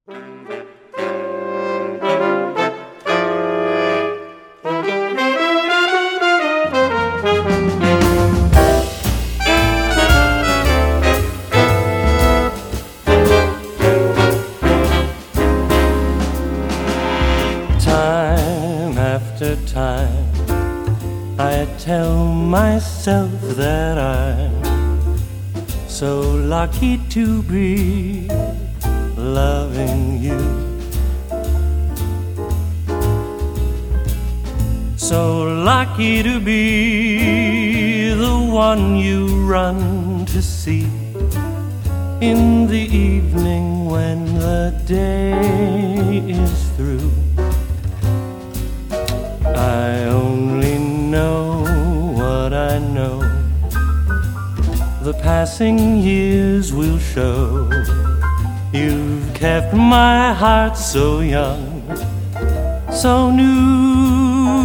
Time after time, I tell myself that I'm so lucky to be loving you, so lucky to be the one you run to see in the evening when the day is through. I only know what I know, the passing years will show. You've kept my heart so young, so new.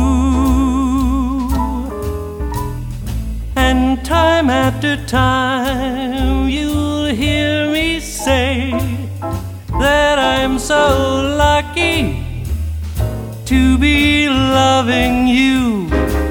And time after time you'll hear me say that I'm so lucky to be loving you.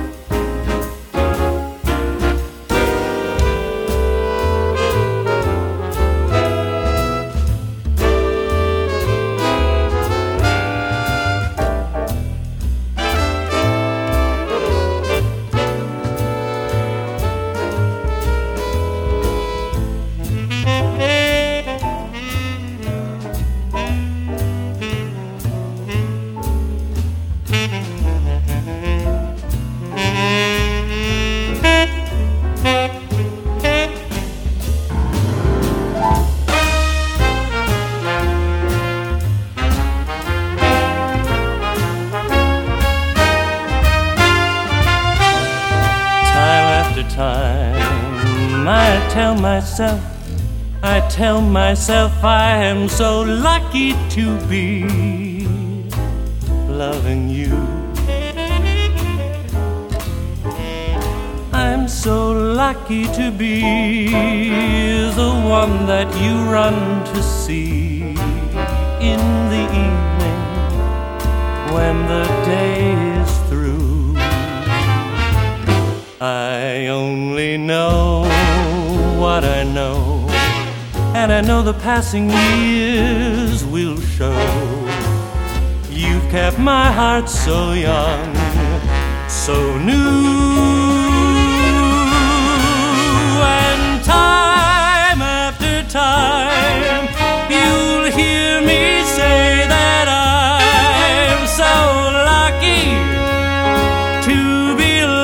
Time I tell myself I am so lucky to be loving you. I'm so lucky to be the one that you run to see in the evening when the day is through. I only know what I know, and I know the passing years will show. You've kept my heart so young, so new. And time after time you'll hear me say that I'm so lucky to be